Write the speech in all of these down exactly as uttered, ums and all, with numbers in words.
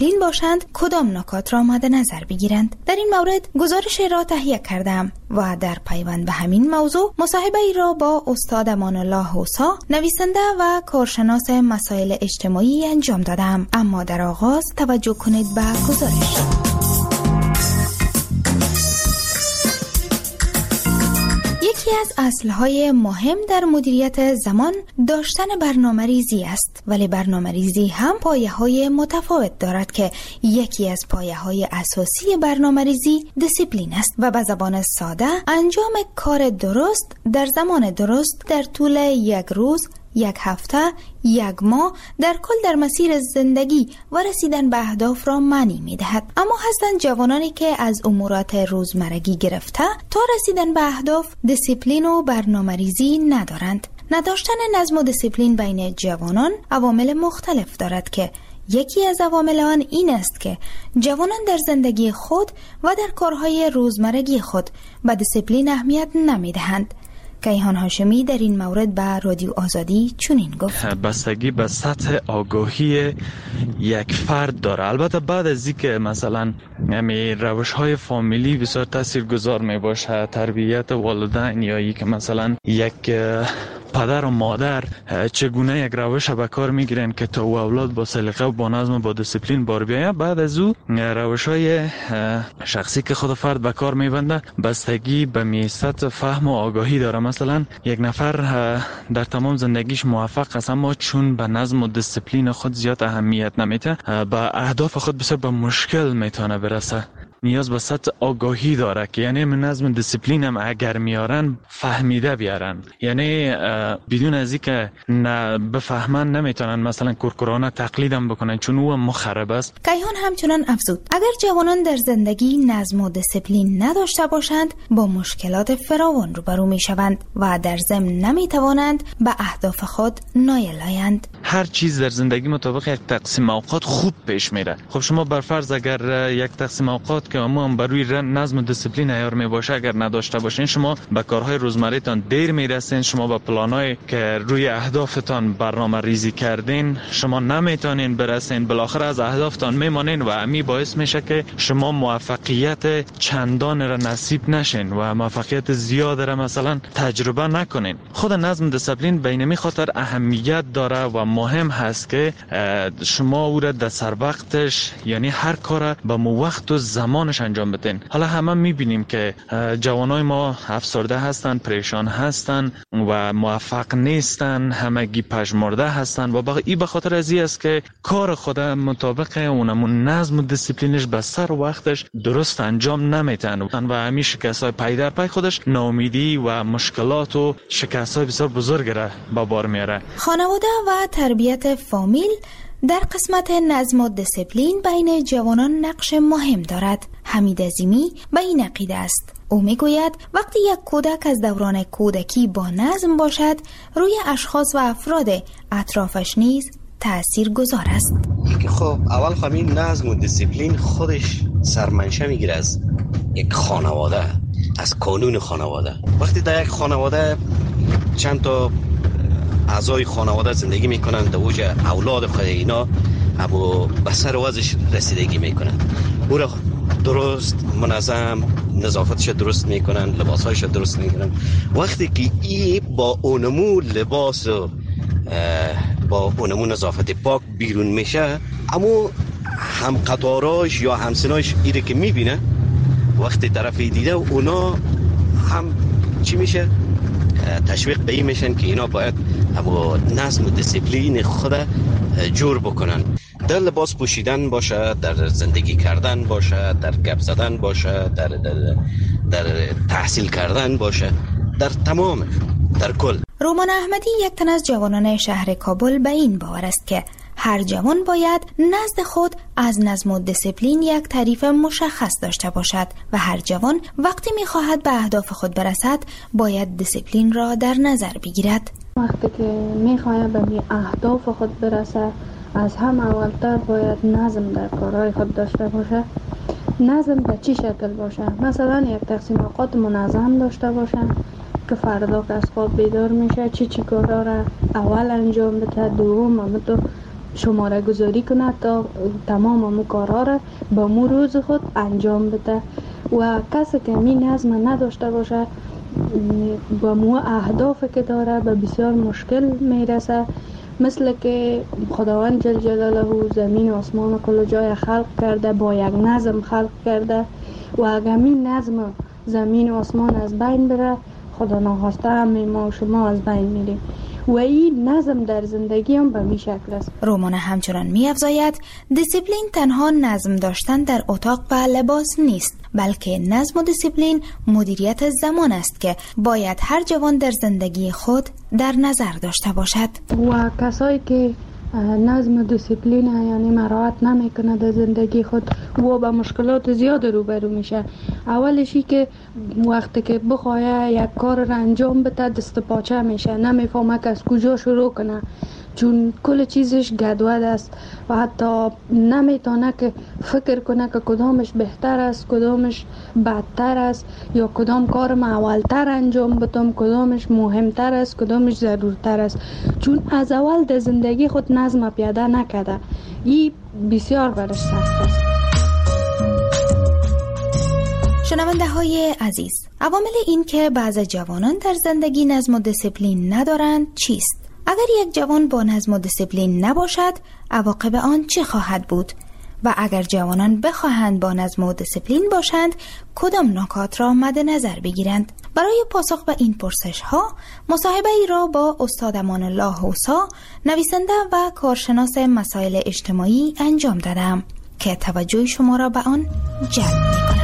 دیسیپلین باشند کدام نکات را مد نظر بگیرند. در این مورد گزارش را تهیه کردم و در پیوند به همین موضوع مصاحبه ای را با استاد امان الله حوسا، نویسنده و کارشناس مسائل اجتماعی انجام دادم. اما در آغاز توجه کنید به گزارش. یکی از اصلهای مهم در مدیریت زمان داشتن برنامه‌ریزی است، ولی برنامه‌ریزی هم پایه‌های متفاوت دارد که یکی از پایه‌های اساسی برنامه‌ریزی دیسیپلین است و به زبان ساده انجام کار درست در زمان درست در طول یک روز، یک هفته، یک ماه، در کل در مسیر زندگی و رسیدن به اهداف را معنی می دهد. اما هستند جوانانی که از امورات روزمرگی گرفته تا رسیدن به اهداف دیسیپلین و برنامه ریزی ندارند. نداشتن نظم و دیسیپلین بین جوانان عوامل مختلف دارد که یکی از عوامل آن این است که جوانان در زندگی خود و در کارهای روزمرگی خود به دیسیپلین اهمیت نمی دهند. کیهان هاشمی در این مورد به رادیو آزادی چنین گفت: بستگی به سطح آگاهی یک فرد داره. البته بعد از اینکه مثلا همین روش‌های فامیلی بسیار تاثیرگذار می باشه، تربیت والدین یا ای که مثلا یک پدر و مادر چگونه یک روش به کار میگیرن که تا اولاد با سلیقه و با نظم و با دیسیپلین بار بیاید، بعد از او روش‌های شخصی که خود فرد به کار میبنده بستگی به میسط فهم و آگاهی داره. مثلا یک نفر در تمام زندگیش موفق است، اما چون به نظم و دیسیپلین خود زیاد اهمیت نمیده، به اهداف خود بسیار به مشکل میتونه برسه. نیاز به سطح آگاهی داره که یعنی من نظم دیسیپلین هم اگر میارن فهمیده بیارن، یعنی بدون از اینکه نه بفهمن نمیتونن مثلا کورکورانه تقلیدم بکنن چون او مخرب است. کیهان همچنان افزود اگر جوانان در زندگی نظم و دیسیپلین نداشته باشند با مشکلات فراوان روبرو میشوند و در ضمن نمیتوانند به اهداف خود نایل آیند. هر چیز در زندگی مطابق یک تقسیم اوقات خوب پیش میره. خب شما بر فرض اگر یک تقسیم اوقات که اما هم بروی نظم و دیسیپلین عیار می باشه اگر نداشته باشین، شما به کارهای روزمره‌تان دیر میرسین، شما به پلانای که روی اهدافتان برنامه ریزی کردین شما نمیتونین برسین، بالاخره از اهدافتان میمانین و امی باعث میشه که شما موفقیت چندان را نصیب نشین و موفقیت زیاد را مثلا تجربه نکنین. خود نظم دیسیپلین بین می خاطر اهمیت داره و مهم هست که شما او را در سر وقتش، یعنی هر کار به مو وقت و زمانش انجام بدین. حالا همه میبینیم که جوانای ما افسرده هستن، پریشان هستن و موفق نیستن، همگی پژمرده هستن و این به خاطر ازی است که کار خود مطابق اونمون نظم و دیسیپلینش به سر وقتش درست انجام نمیتن و همین شکست‌های پی در پی خودش ناامیدی و مشکلات و شکست‌های بسیار بزرگ را به بار میاره. خانواده و تربیت فامیل در قسمت نظم و دیسیپلین بین جوانان نقش مهم دارد. حمید عظیمی به این عقیده است. او میگوید وقتی یک کودک از دوران کودکی با نظم باشد، روی اشخاص و افراد اطرافش نیز تأثیر گذار است. خب اول همین نظم و دیسیپلین خودش سرمنشه میگیره از یک خانواده، از قانون خانواده. وقتی در یک خانواده چند تا اعضای خانواده زندگی میکنن، در اوج اولاد خود اینا ابو به سر وضعش رسیدگی میکنن، او را درست منظم نظافتش درست میکنن، لباسهایش درست میکنن. وقتی که ای با اونمو لباس و با اونمو نظافت پاک بیرون میشه، اما هم قطاراش یا همسناش ایره که میبینه، وقتی طرفی دیده اونا هم چی میشه؟ تشویق به این میشن که اینا باید با نظم و دیسیپلین خود جور بکنن. در لباس پوشیدن باشه، در زندگی کردن باشه، در گپ زدن باشه، در, در, در تحصیل کردن باشه، در تمام، در کل. رومان احمدی یک تن از جوانان شهر کابل به این باور است که هر جوان باید نزد خود از نظم و دیسیپلین یک تعریف مشخص داشته باشد و هر جوان وقتی می‌خواهد به اهداف خود برسد باید دیسیپلین را در نظر بگیرد. وقتی که می‌خواهد به اهداف خود برسد، از هم اولتر باید نظم در کارهای خود داشته باشه. نظم به چی شکل باشه؟ مثلا یک تقسیم اوقات منظم داشته باشه که فردا که از خواب بیدار میشه چی چی کارا را اول انجام بده، دوم هم تو شماره گذاری کنه تا تمام امو کارها را به مو روز خود انجام بده و کسی که می نظم نداشته باشه با مو اهداف که داره به بسیار مشکل میرسه. مثل که خداوند جل جلاله زمین و آسمان و کل جای خلق کرده، با یک نظم خلق کرده و اگر این نظم زمین و آسمان از بین بره خدا ناخواسته همه ما و شما از بین میریم و این نظم در زندگی هم به می شکل است. رومانه همچنان می افزاید دیسیپلین تنها نظم داشتن در اتاق و لباس نیست، بلکه نظم و دیسیپلین مدیریت زمان است که باید هر جوان در زندگی خود در نظر داشته باشد. و کسایی که نظم و دیسیپلین یعنی مراعات نمیکنه در زندگی خود و با مشکلات زیاد روبرو میشه. اولشی که وقتی که بخواه یک کار را انجام بده دست پاچه میشه، نمیفهمه که از کجا شروع کنه چون کل چیزش گدود است و حتی نمیتونه که فکر کنه که کدامش بهتر است، کدامش بدتر است یا کدام کار ما اولتر انجام بدم، کدامش مهمتر است، کدامش ضرورتر است، چون از اول در زندگی خود نظم پیاده نکرده. این بسیار برش سخت است. شنونده های عزیز، عوامل این که بعض جوانان در زندگی نظم و دیسیپلین ندارند چیست؟ اگر یک جوان با نظم و دیسیپلین نباشد، عواقب آن چه خواهد بود؟ و اگر جوانان بخواهند با نظم و دیسیپلین باشند، کدام نکات را مد نظر بگیرند؟ برای پاسخ به این پرسش ها، مصاحبه ای را با استاد امان الله حوسا، نویسنده و کارشناس مسائل اجتماعی انجام دادم که توجه شما را به آن جلب می‌کند.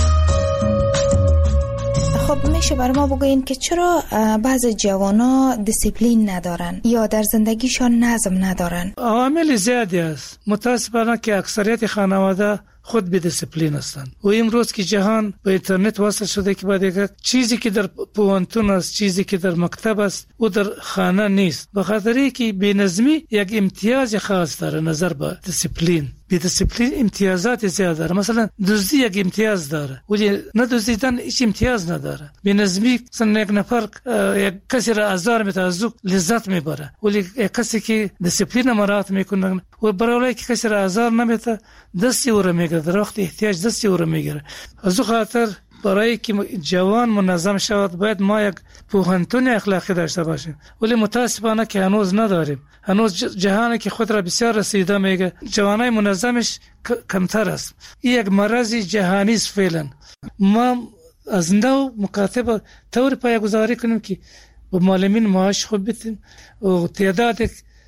خب میشه برای ما بگوین که چرا بعض جوانا دیسیپلین ندارن یا در زندگیشان نظم ندارن؟ عوامل زیادی است. متاسفانه که اکثریت خانواده خود به دیسیپلین هستند و امروز که جهان به اینترنت وصل شده که بعد یک چیزی که در پوانتون است، چیزی که در مکتب است و در خانه نیست، به خاطر که بی‌نظمی یک امتیاز خاص داره نظر به دیسیپلین. بی دیسیپلین امتیازات زیاد داره. مثلا دزدی یک امتیاز داره ولی ندزدیدن هیچ امتیاز نداره. بی نظمی مثلا یک نفر یک کسی را آزار میده از او لذت میبره ولی یک کسی که دیسیپلین مراعات میکنه و برای که کسی را آزار نمیده دستی او را میگیره، در وقت احتیاج دستی او را میگیره. از او خاطر برای که جوان منظم شود باید ما یک پوهنتون اخلاقی داشته باشیم ولی متاسفانه که هنوز نداریم. هنوز جهانی که خود را بسیار رسیده میگه جوانای منظمش کمتر است. این یک مرض جهانی است فعلا. ما از نو مکاتبه طور پایه‌گذاری کنیم که با معلمین معاش خوب بدیم و تعداد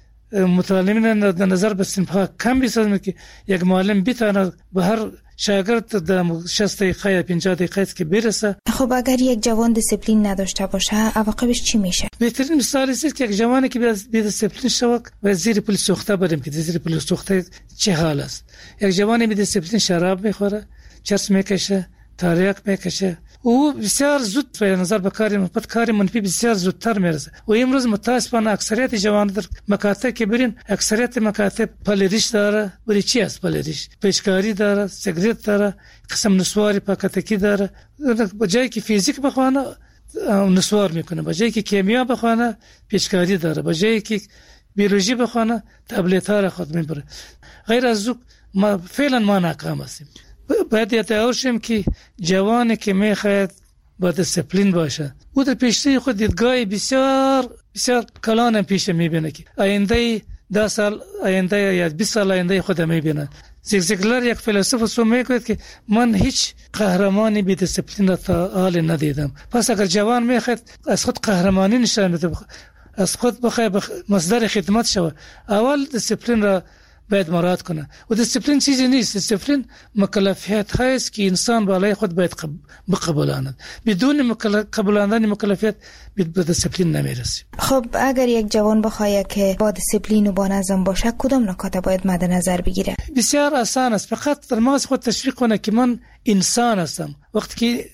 متعلمین در نظر به صنف‌ها کم بسازیم که یک معلم بتونه به هر شاگرد در شصت دقیقه یا پنجاه دقیقه که برسه. خب اگر یک جوان دیسیپلین نداشته باشه عواقبش چی میشه؟ بهترین مثال است که یک جوانی که بی دیسیپلین شود و زیر پل سوخته بریم که زیر پل سوخته چه حال است. یک جوانی بی دیسیپلین شراب میخوره، چرس میکشه، تریاک میکشه او بسیار زود به نظر به کاری مثبت کاری منفی بسیار زودتر میرسه و امروز متاسفانه اکثریت جوانان در مکاتب که برین اکثریت مکاتب پلیریش داره. ولی چی است پلیریش؟ پیچکاری داره، سیگریت داره، قسم نسواری پاکتکی داره. به جایی که فیزیک بخونه نسوار میکنه، به جایی که کیمیا بخونه پیچکاری داره، به جایی که بیولوژی بخونه تبلیت ها را خود میبره. غیر از او ما فعلا ما ناکام هستیم. باید یاد شیم که جوانی که میخواهد با دیسیپلین باشه او در پیشروی خود دیدگاه بسیار بسیار کلان پیش میبینه که آینده ده سال آینده یا بیست سال آینده خود میبینه. زیگزیگلر یک فیلسوف سو میگوید که من هیچ قهرمانی بی دیسیپلین را تا حال ندیدم. پس اگر جوان میخواد از خود قهرمانی نشان بده، از خود بخواد مصدر خدمت شود، اول دیسیپلین را باید مراعات کنه. و دیسیپلین چیزی نیست. دیسیپلین مکلفیت هست که انسان بالای خود باید بقبولاند. بدون قبولاندن مکلفیت به دیسیپلین نمیرسیم. خب اگر یک جوان بخواد که با دیسیپلین و با نظم باشه کدام نکات باید مد نظر بگیره؟ بسیار آسان است. فقط در مغز خود تشویق کنه که من انسان هستم. وقتی که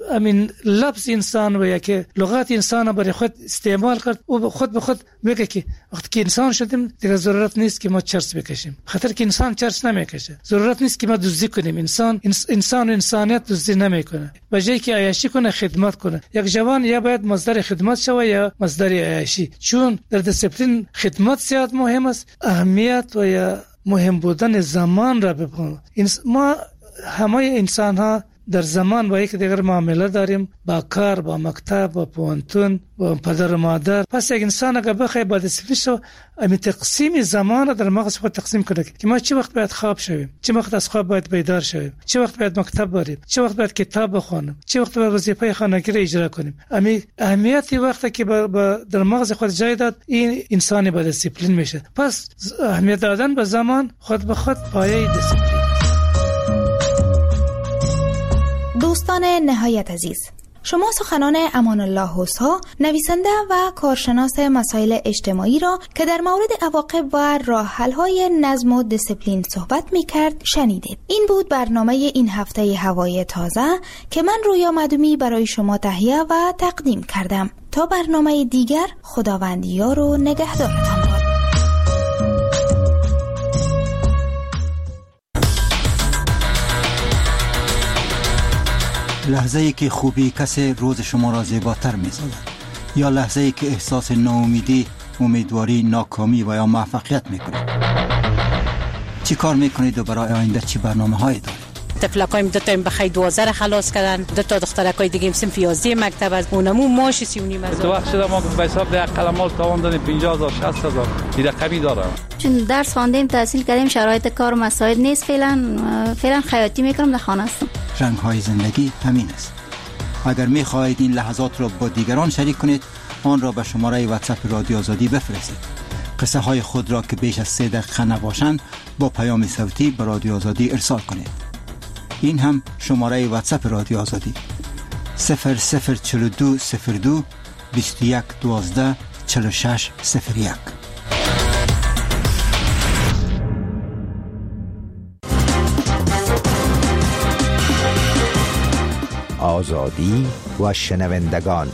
امین لفظ انسان و یا که لغت انسان برای خود استعمال کرد و خود به خود میگه که وقتی که انسان شدیم دیگه ضرورت نیست که ما چرس بکشیم، خاطر که انسان چرس نمیکشه. ضرورت نیست که ما دزدی کنیم، انسان انسان انسانیت دزدی نمیکنه، به جای که عیاشی کنه خدمت کنه. یک جوان یا باید مصدر خدمت شوه یا مصدر عیاشی، چون در دیسپلین خدمت زیاد مهم است. اهمیت و یا مهم بودن زمان را بپن. ما همه انسان ها در زمان با یک دیگر معامله داریم، با کار، با مکتب، با پوانتون، با پدر و مادر. پس یک انسان اگر بخواه با دیسپلین شو امی تقسیم زمان در مغز خود تقسیم کنه که ما چه وقت باید خواب شویم، چه وقت از خواب باید بیدار شویم، چه وقت باید مکتب بریم، چه وقت باید کتاب بخونیم، چه وقت باید وظیفه خانگی را اجرا کنیم. امی اهمیتی وقتی که با, با در مغز خود جای داد، این انسانی با دیسپلین میشه. پس اهمیت دادن به زمان خود به خود پایه دیسپلین. دوستان نهایت عزیز، شما سخنان امان الله حوسا، نویسنده و کارشناس مسائل اجتماعی را که در مورد عواقب و راه حل‌های نظم و دیسپلین صحبت می‌کرد شنیدید. این بود برنامه این هفته هوای تازه که من رویا مدومی برای شما تهیه و تقدیم کردم. تا برنامه دیگر، خداوند یار و نگهدارتان باد. لحظه‌ای که خوبی کسی روز شما را زیباتر می‌سازد، یا لحظه‌ای که احساس ناامیدی، امیدواری، ناکامی و یا موفقیت می‌کنید. چی کار می‌کنید و برای آینده چی برنامه‌هایی دارید؟ طفلکایم دو تا بخیر دوازده خلاص کردن، دو تا دخترکای دیگه صنف یازده مکتب از اونمو ماش سی و نیم هزار. تو وقت شده ما به حساب ده قلمال تاوان دادیم پنجاه هزار شصت هزار دیگه کمی دارم. چون درس خواندیم تحصیل کردیم، شرایط کار و مساعد نیست. فعلا فعلا خیاطی میکنم، در خانه هستم. رنگ‌های زندگی همین است. اگر می‌خواهید این لحظات را با دیگران شریک کنید، آن را به شماره واتساپ رادیو آزادی بفرستید. قصه های خود را که بیش از سه دقیقه نباشند با پیام صوتی به رادیو آزادی ارسال کنید. این هم شماره واتساپ رادیو آزادی صفر صفر چهل و دو صفر دو بیست و یک دوازده چهل و شش صفر یک. آزادی و شنوندگان.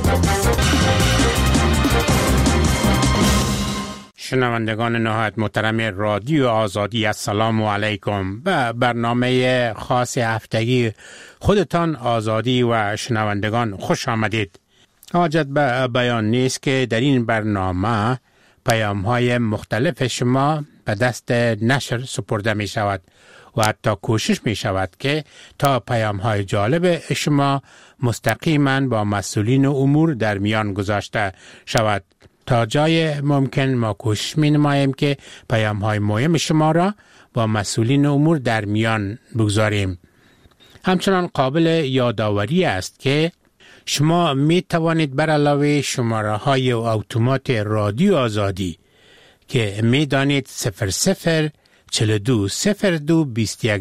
شنوندگان نهایت محترم رادیو آزادی، السلام علیکم. به برنامه خاص هفتگی خودتان آزادی و شنوندگان خوش آمدید. حاجت به بیان نیست که در این برنامه پیام های مختلف شما به دست نشر سپرده می شود و حتی کوشش می شود که تا پیام های جالب شما مستقیما با مسئولین امور در میان گذاشته شود. تا جای ممکن ما کوشش می نماییم که پیام های مهم شما را با مسئولین امور در میان بگذاریم. همچنان قابل یادآوری است که شما می توانید بر علاوه شماره های اتومات رادیو آزادی که می دانید صفر صفر چهل و دو صفر دو بیست و یک